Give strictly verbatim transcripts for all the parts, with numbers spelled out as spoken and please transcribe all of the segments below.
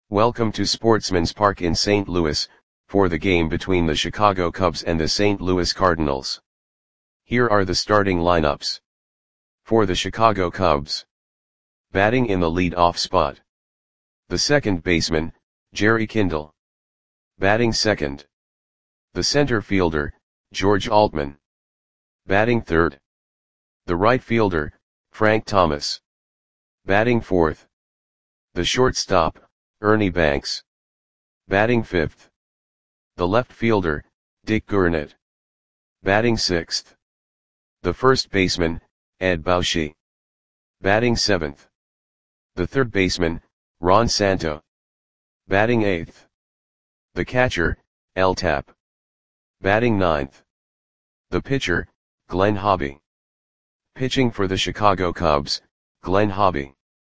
Welcome to Sportsman's Park in Saint Louis, for the game between the Chicago Cubs and the Saint Louis Cardinals. Here are the starting lineups. For the Chicago Cubs. Batting in the lead-off spot. The second baseman, Jerry Kindle. Batting second. The center fielder, George Altman. Batting third. The right fielder, Frank Thomas. Batting fourth. The shortstop, Ernie Banks. Batting fifth. The left fielder, Dick Gurnett. Batting sixth. The first baseman, Ed Bauschy. Batting seventh. The third baseman, Ron Santo. Batting eighth. The catcher, L. Tapp. Batting ninth. The pitcher, Glenn Hobby. Pitching for the Chicago Cubs, Glenn Hobby.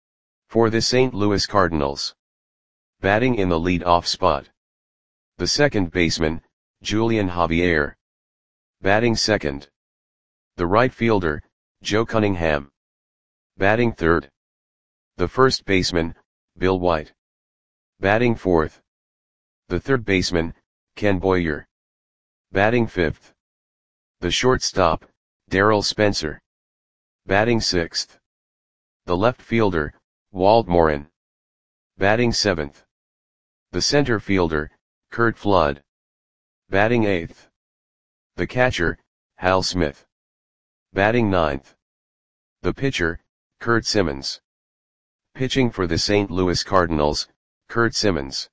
For the Saint Louis Cardinals. Batting in the lead-off spot. The second baseman, Julian Javier. Batting second. The right fielder, Joe Cunningham. Batting third. The first baseman, Bill White. Batting fourth. The third baseman, Ken Boyer. Batting fifth. The shortstop, Darryl Spencer. Batting sixth. The left fielder, Walt Morin. Batting seventh. The center fielder, Curt Flood. Batting eighth. The catcher, Hal Smith. Batting ninth. The pitcher, Curt Simmons. Pitching for the Saint Louis Cardinals, Curt Simmons.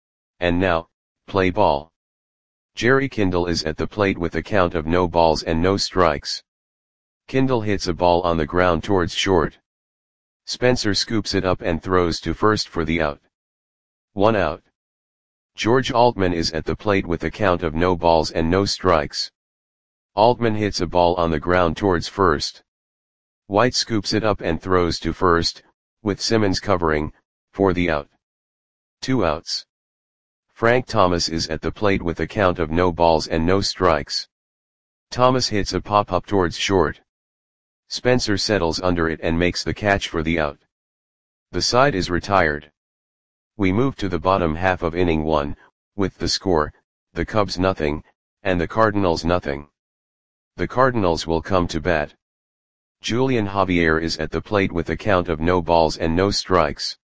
And now, play ball. Jerry Kindle is at the plate with a count of no balls and no strikes. Kindle hits a ball on the ground towards short. Spencer scoops it up and throws to first for the out. One out. George Altman is at the plate with a count of no balls and no strikes. Altman hits a ball on the ground towards first. White scoops it up and throws to first, with Simmons covering, for the out. Two outs. Frank Thomas is at the plate with a count of no balls and no strikes. Thomas hits a pop-up towards short. Spencer settles under it and makes the catch for the out. The side is retired. We move to the bottom half of inning one, with the score, the Cubs nothing, and the Cardinals nothing. The Cardinals will come to bat. Julian Javier is at the plate with a count of no balls and no strikes.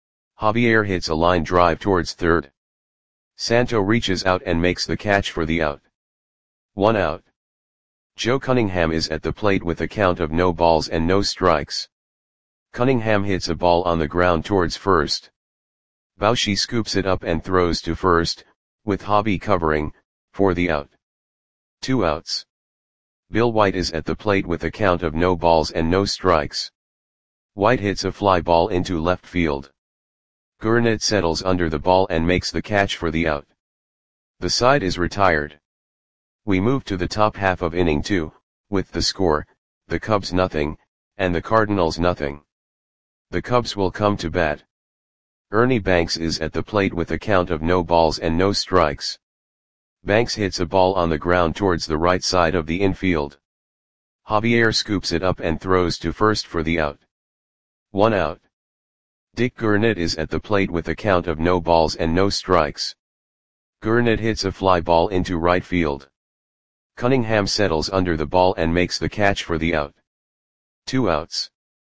Javier hits a line drive towards third. Santo reaches out and makes the catch for the out. One out. Joe Cunningham is at the plate with a count of no balls and no strikes. Cunningham hits a ball on the ground towards first. Bauschy scoops it up and throws to first, with Hobby covering, for the out. Two outs. Bill White is at the plate with a count of no balls and no strikes. White hits a fly ball into left field. Gurnett settles under the ball and makes the catch for the out. The side is retired. We move to the top half of inning two, with the score, the Cubs nothing, and the Cardinals nothing. The Cubs will come to bat. Ernie Banks is at the plate with a count of no balls and no strikes. Banks hits a ball on the ground towards the right side of the infield. Javier scoops it up and throws to first for the out. One out. Dick Gurnett is at the plate with a count of no balls and no strikes. Gurnett hits a fly ball into right field. Cunningham settles under the ball and makes the catch for the out. Two outs.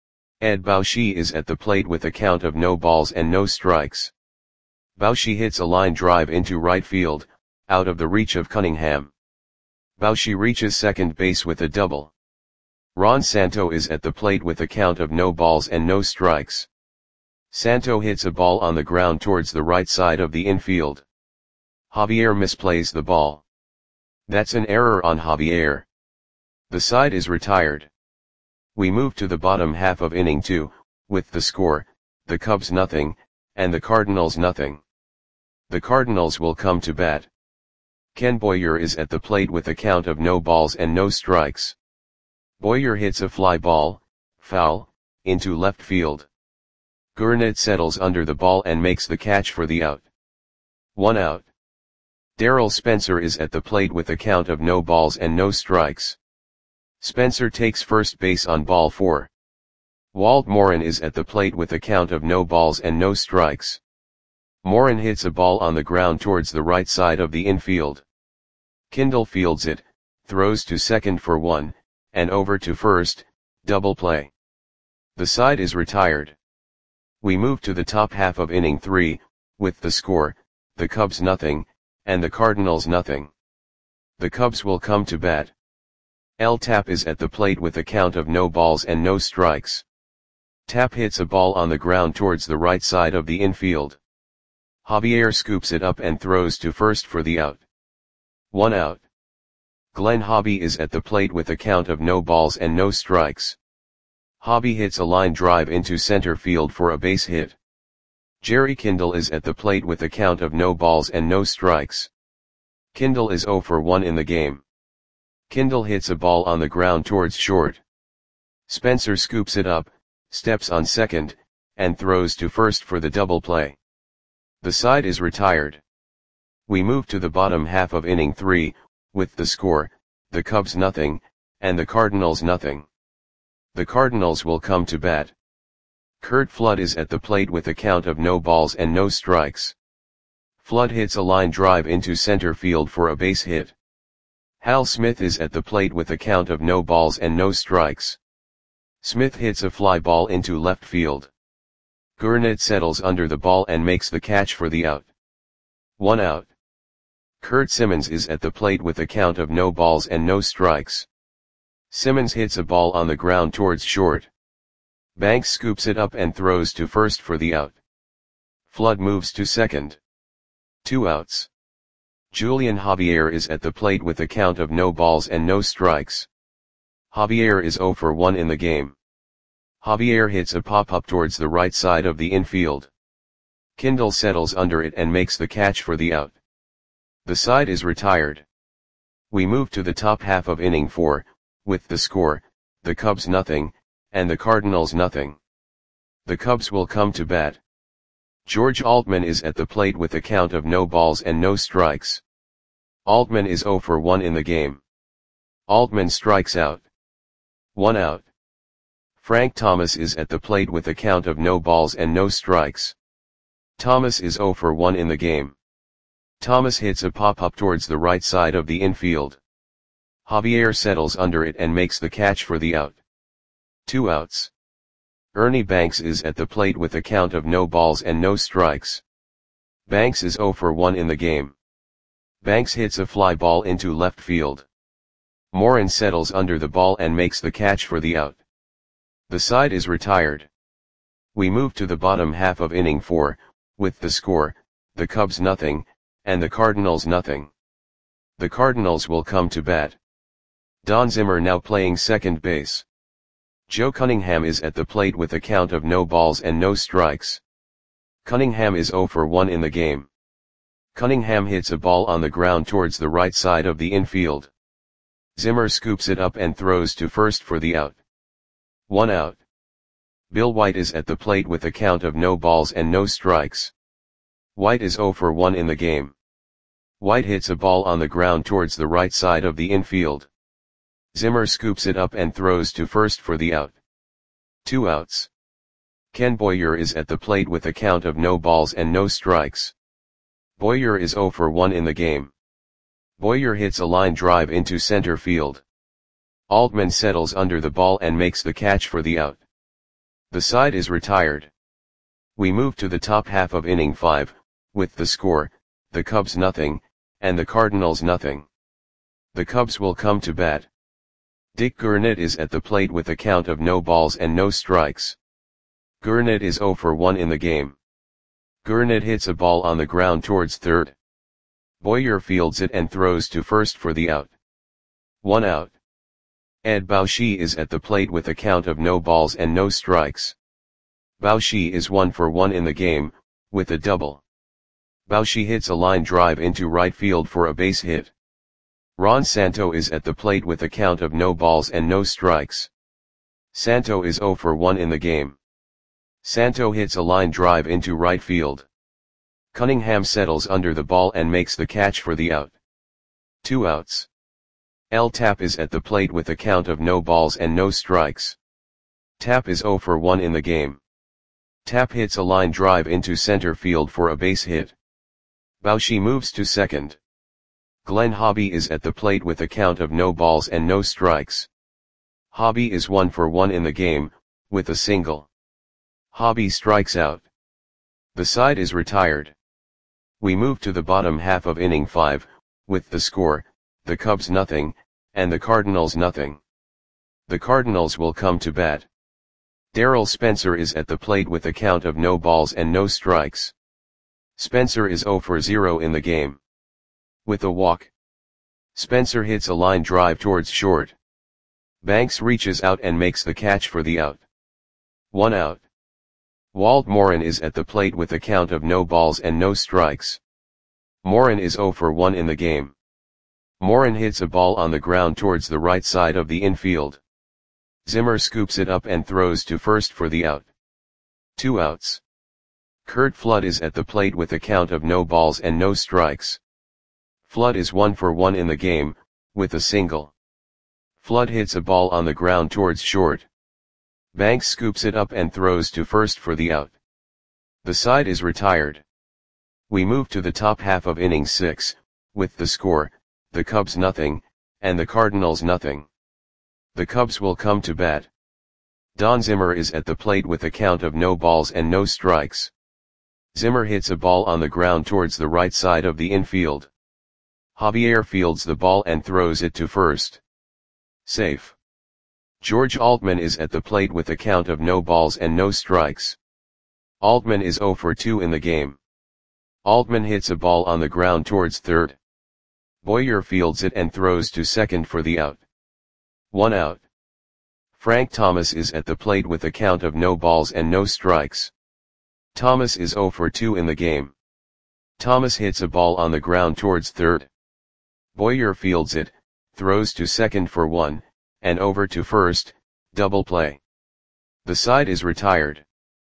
Ed Bauschy is at the plate with a count of no balls and no strikes. Bauschy hits a line drive into right field, out of the reach of Cunningham. Bauschy reaches second base with a double. Ron Santo is at the plate with a count of no balls and no strikes. Santo hits a ball on the ground towards the right side of the infield. Javier misplays the ball. That's an error on Javier. The side is retired. We move to the bottom half of inning two, with the score, the Cubs nothing, and the Cardinals nothing. The Cardinals will come to bat. Ken Boyer is at the plate with a count of no balls and no strikes. Boyer hits a fly ball, foul, into left field. Gurnett settles under the ball and makes the catch for the out. One out. Darryl Spencer is at the plate with a count of no balls and no strikes. Spencer takes first base on ball four. Walt Morin is at the plate with a count of no balls and no strikes. Morin hits a ball on the ground towards the right side of the infield. Kindle fields it, throws to second for one, and over to first, double play. The side is retired. We move to the top half of inning three, with the score, the Cubs nothing, and the Cardinals nothing. The Cubs will come to bat. L. Tap is at the plate with a count of no balls and no strikes. Tap hits a ball on the ground towards the right side of the infield. Javier scoops it up and throws to first for the out. One out. Glenn Hobby is at the plate with a count of no balls and no strikes. Hobby hits a line drive into center field for a base hit. Jerry Kindle is at the plate with a count of no balls and no strikes. Kindle is oh for one in the game. Kindle hits a ball on the ground towards short. Spencer scoops it up, steps on second, and throws to first for the double play. The side is retired. We move to the bottom half of inning three, with the score, the Cubs nothing, and the Cardinals nothing. The Cardinals will come to bat. Curt Flood is at the plate with a count of no balls and no strikes. Flood hits a line drive into center field for a base hit. Hal Smith is at the plate with a count of no balls and no strikes. Smith hits a fly ball into left field. Gurnett settles under the ball and makes the catch for the out. One out. Kurt Simmons is at the plate with a count of no balls and no strikes. Simmons hits a ball on the ground towards short. Banks scoops it up and throws to first for the out. Flood moves to second. Two outs. Julian Javier is at the plate with a count of no balls and no strikes. Javier is oh for one in the game. Javier hits a pop-up towards the right side of the infield. Kindle settles under it and makes the catch for the out. The side is retired. We move to the top half of inning four, with the score, the Cubs nothing, and the Cardinals nothing. The Cubs will come to bat. George Altman is at the plate with a count of no balls and no strikes. Altman is oh for one in the game. Altman strikes out. One out. Frank Thomas is at the plate with a count of no balls and no strikes. Thomas is oh for one in the game. Thomas hits a pop-up towards the right side of the infield. Javier settles under it and makes the catch for the out. Two outs. Ernie Banks is at the plate with a count of no balls and no strikes. Banks is oh for one in the game. Banks hits a fly ball into left field. Morin settles under the ball and makes the catch for the out. The side is retired. We move to the bottom half of inning four, with the score, the Cubs nothing, and the Cardinals nothing. The Cardinals will come to bat. Don Zimmer now playing second base. Joe Cunningham is at the plate with a count of no balls and no strikes. Cunningham is oh for one in the game. Cunningham hits a ball on the ground towards the right side of the infield. Zimmer scoops it up and throws to first for the out. One out. Bill White is at the plate with a count of no balls and no strikes. White is oh for one in the game. White hits a ball on the ground towards the right side of the infield. Zimmer scoops it up and throws to first for the out. Two outs. Ken Boyer is at the plate with a count of no balls and no strikes. Boyer is oh for one in the game. Boyer hits a line drive into center field. Altman settles under the ball and makes the catch for the out. The side is retired. We move to the top half of inning five, with the score, the Cubs nothing, and the Cardinals nothing. The Cubs will come to bat. Dick Gurnett is at the plate with a count of no balls and no strikes. Gurnett is oh for one in the game. Gurnett hits a ball on the ground towards third. Boyer fields it and throws to first for the out. One out. Ed Bauschy is at the plate with a count of no balls and no strikes. Bauschy is one for one in the game, with a double. Bauschy hits a line drive into right field for a base hit. Ron Santo is at the plate with a count of no balls and no strikes. Santo is oh for one in the game. Santo hits a line drive into right field. Cunningham settles under the ball and makes the catch for the out. Two outs. L. Tap is at the plate with a count of no balls and no strikes. Tap is oh for one in the game. Tap hits a line drive into center field for a base hit. Baushi moves to second. Glenn Hobby is at the plate with a count of no balls and no strikes. Hobby is one for one in the game, with a single. Hobby strikes out. The side is retired. We move to the bottom half of inning five, with the score, the Cubs nothing, and the Cardinals nothing. The Cardinals will come to bat. Darryl Spencer is at the plate with a count of no balls and no strikes. Spencer is zero for zero in the game. With a walk. Spencer hits a line drive towards short. Banks reaches out and makes the catch for the out. One out. Walt Morin is at the plate with a count of no balls and no strikes. Morin is zero for one in the game. Morin hits a ball on the ground towards the right side of the infield. Zimmer scoops it up and throws to first for the out. Two outs. Curt Flood is at the plate with a count of no balls and no strikes. Flood is one for one in the game, with a single. Flood hits a ball on the ground towards short. Banks scoops it up and throws to first for the out. The side is retired. We move to the top half of inning six, with the score, the Cubs nothing, and the Cardinals nothing. The Cubs will come to bat. Don Zimmer is at the plate with a count of no balls and no strikes. Zimmer hits a ball on the ground towards the right side of the infield. Javier fields the ball and throws it to first. Safe. George Altman is at the plate with a count of no balls and no strikes. Altman is zero for two in the game. Altman hits a ball on the ground towards third. Boyer fields it and throws to second for the out. One out. Frank Thomas is at the plate with a count of no balls and no strikes. Thomas is zero for two in the game. Thomas hits a ball on the ground towards third. Boyer fields it, throws to second for one, and over to first, double play. The side is retired.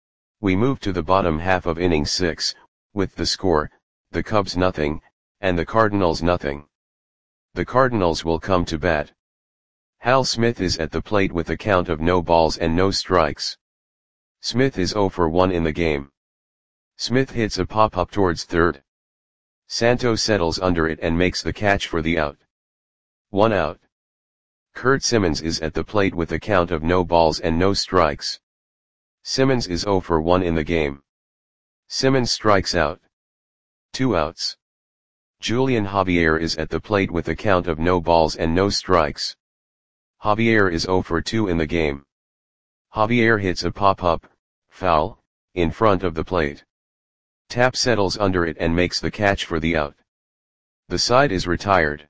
We move to the bottom half of inning six, with the score, the Cubs nothing, and the Cardinals nothing. The Cardinals will come to bat. Hal Smith is at the plate with a count of no balls and no strikes. Smith is zero for one in the game. Smith hits a pop-up towards third. Santo settles under it and makes the catch for the out. One out. Curt Simmons is at the plate with a count of no balls and no strikes. Simmons is zero for one in the game. Simmons strikes out. Two outs. Julian Javier is at the plate with a count of no balls and no strikes. Javier is zero for two in the game. Javier hits a pop-up, foul, in front of the plate. Tap settles under it and makes the catch for the out. The side is retired.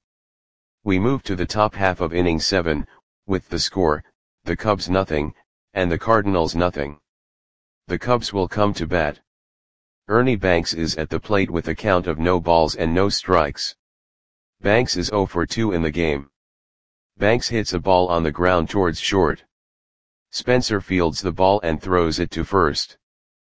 We move to the top half of inning seven, with the score, the Cubs nothing, and the Cardinals nothing. The Cubs will come to bat. Ernie Banks is at the plate with a count of no balls and no strikes. Banks is zero for two in the game. Banks hits a ball on the ground towards short. Spencer fields the ball and throws it to first.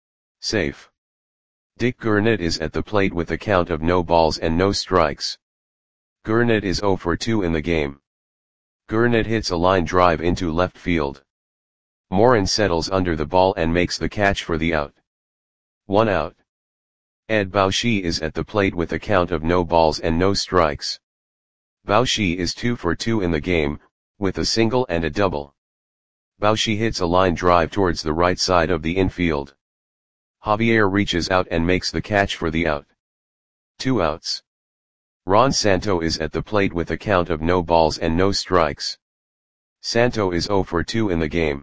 Safe. Dick Gurnett is at the plate with a count of no balls and no strikes. Gurnett is zero for two in the game. Gurnett hits a line drive into left field. Morin settles under the ball and makes the catch for the out. One out. Ed Baushi is at the plate with a count of no balls and no strikes. Baushi is two for two in the game, with a single and a double. Baushi hits a line drive towards the right side of the infield. Javier reaches out and makes the catch for the out. Two outs. Ron Santo is at the plate with a count of no balls and no strikes. Santo is zero for two in the game.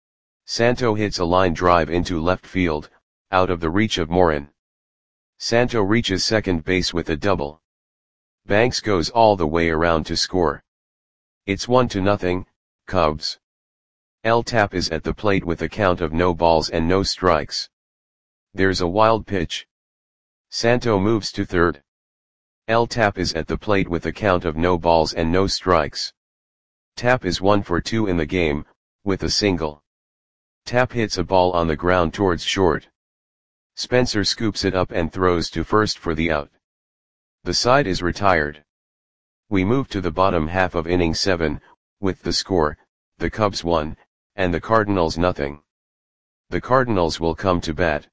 Santo hits a line drive into left field, out of the reach of Morin. Santo reaches second base with a double. Banks goes all the way around to score. It's one to nothing, Cubs. El Tap is at the plate with a count of no balls and no strikes. There's a wild pitch. Santo moves to third. El Tap is at the plate with a count of no balls and no strikes. Tap is one for two in the game, with a single. Tap hits a ball on the ground towards short. Spencer scoops it up and throws to first for the out. The side is retired. We move to the bottom half of inning seven, with the score, the Cubs one, and the Cardinals nothing. The Cardinals will come to bat.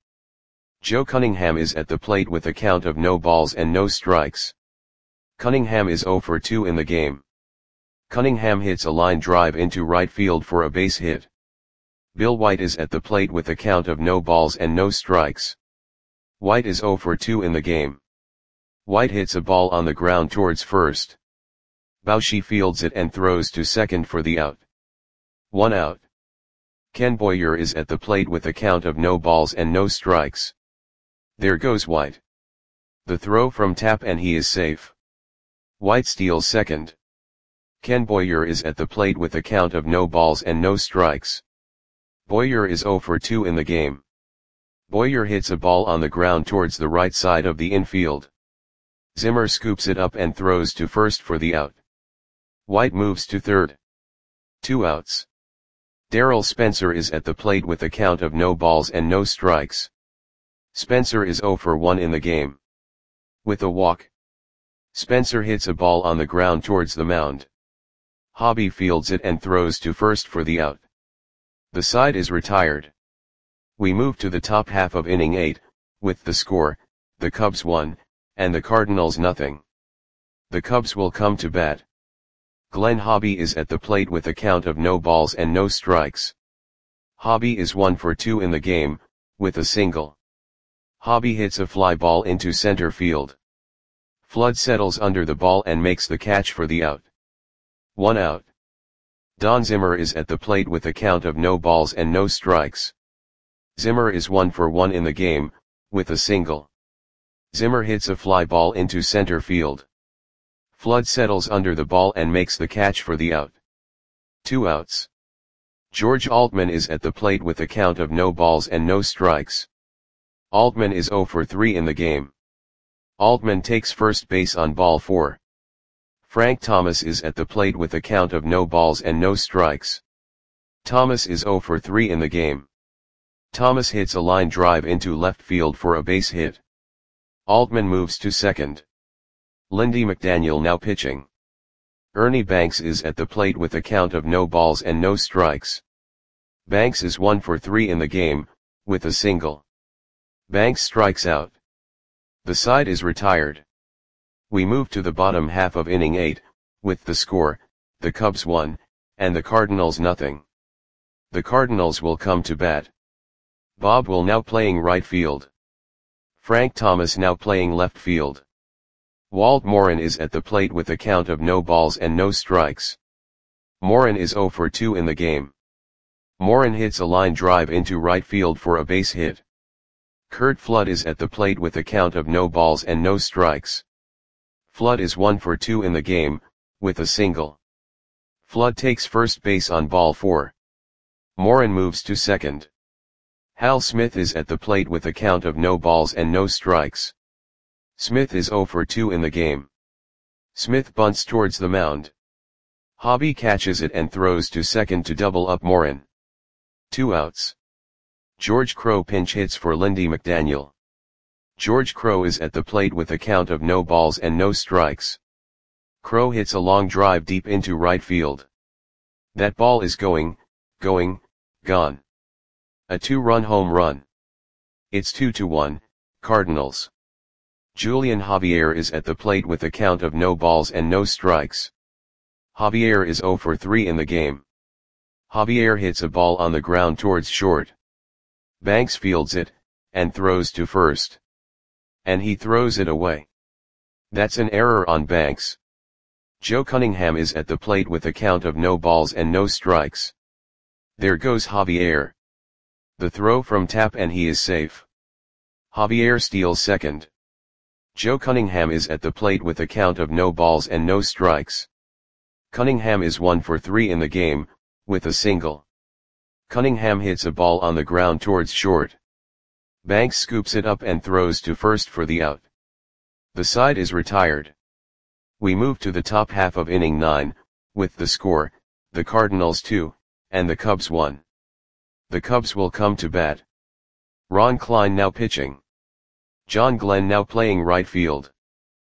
Joe Cunningham is at the plate with a count of no balls and no strikes. Cunningham is oh for two in the game. Cunningham hits a line drive into right field for a base hit. Bill White is at the plate with a count of no balls and no strikes. White is oh for two in the game. White hits a ball on the ground towards first. Bauschy fields it and throws to second for the out. One out. Ken Boyer is at the plate with a count of no balls and no strikes. There goes White. The throw from tap and he is safe. White steals second. Ken Boyer is at the plate with a count of no balls and no strikes. Boyer is oh for two in the game. Boyer hits a ball on the ground towards the right side of the infield. Zimmer scoops it up and throws to first for the out. White moves to third. Two outs. Darrell Spencer is at the plate with a count of no balls and no strikes. Spencer is oh for one in the game. With a walk. Spencer hits a ball on the ground towards the mound. Hobby fields it and throws to first for the out. The side is retired. We move to the top half of inning eight, with the score, the Cubs one, and the Cardinals nothing. The Cubs will come to bat. Glenn Hobby is at the plate with a count of no balls and no strikes. Hobby is one for two in the game, with a single. Hobby hits a fly ball into center field. Flood settles under the ball and makes the catch for the out. One out. Don Zimmer is at the plate with a count of no balls and no strikes. Zimmer is one for one in the game, with a single. Zimmer hits a fly ball into center field. Flood settles under the ball and makes the catch for the out. Two outs. George Altman is at the plate with a count of no balls and no strikes. Altman is oh for three in the game. Altman takes first base on ball four. Frank Thomas is at the plate with a count of no balls and no strikes. Thomas is oh for three in the game. Thomas hits a line drive into left field for a base hit. Altman moves to second. Lindy McDaniel now pitching. Ernie Banks is at the plate with a count of no balls and no strikes. Banks is one for three in the game, with a single. Banks strikes out. The side is retired. We move to the bottom half of inning eight, with the score, the Cubs one, and the Cardinals nothing. The Cardinals will come to bat. Bob Will now playing right field. Frank Thomas now playing left field. Walt Morin is at the plate with a count of no balls and no strikes. Morin is oh for two in the game. Morin hits a line drive into right field for a base hit. Curt Flood is at the plate with a count of no balls and no strikes. Flood is one for two in the game, with a single. Flood takes first base on ball four. Morin moves to second. Hal Smith is at the plate with a count of no balls and no strikes. Smith is oh for two in the game. Smith bunts towards the mound. Hobby catches it and throws to second to double up Morin. Two outs. George Crowe pinch hits for Lindy McDaniel. George Crowe is at the plate with a count of no balls and no strikes. Crowe hits a long drive deep into right field. That ball is going, going, gone. A two-run home run. It's two to one, Cardinals. Julian Javier is at the plate with a count of no balls and no strikes. Javier is oh for three in the game. Javier hits a ball on the ground towards short. Banks fields it, and throws to first. And he throws it away. That's an error on Banks. Joe Cunningham is at the plate with a count of no balls and no strikes. There goes Javier. The throw from tap and he is safe. Javier steals second. Joe Cunningham is at the plate with a count of no balls and no strikes. Cunningham is one for three in the game, with a single. Cunningham hits a ball on the ground towards short. Banks scoops it up and throws to first for the out. The side is retired. We move to the top half of inning nine, with the score, the Cardinals two, and the Cubs one. The Cubs will come to bat. Ron Klein now pitching. John Glenn now playing right field.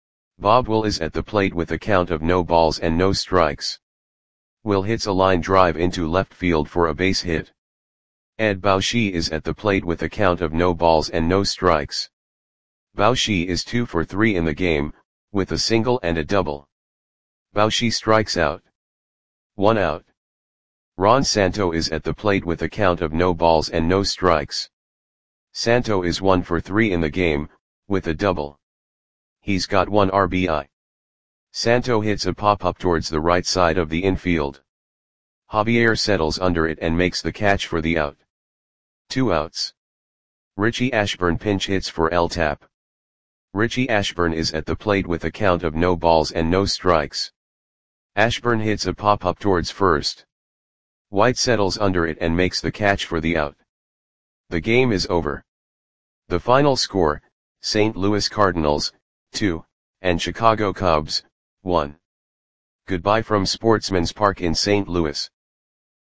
Bob Will is at the plate with a count of no balls and no strikes. Will hits a line drive into left field for a base hit. Ed Baushi is at the plate with a count of no balls and no strikes. Baushi is two for three in the game, with a single and a double. Baushi strikes out. One out. Ron Santo is at the plate with a count of no balls and no strikes. Santo is one for three in the game, with a double. He's got one R B I. Santo hits a pop-up towards the right side of the infield. Javier settles under it and makes the catch for the out. Two outs. Richie Ashburn pinch hits for L Tap. Richie Ashburn is at the plate with a count of no balls and no strikes. Ashburn hits a pop-up towards first. White settles under it and makes the catch for the out. The game is over. The final score, Saint Louis Cardinals, two, and Chicago Cubs, one. Goodbye from Sportsman's Park in Saint Louis.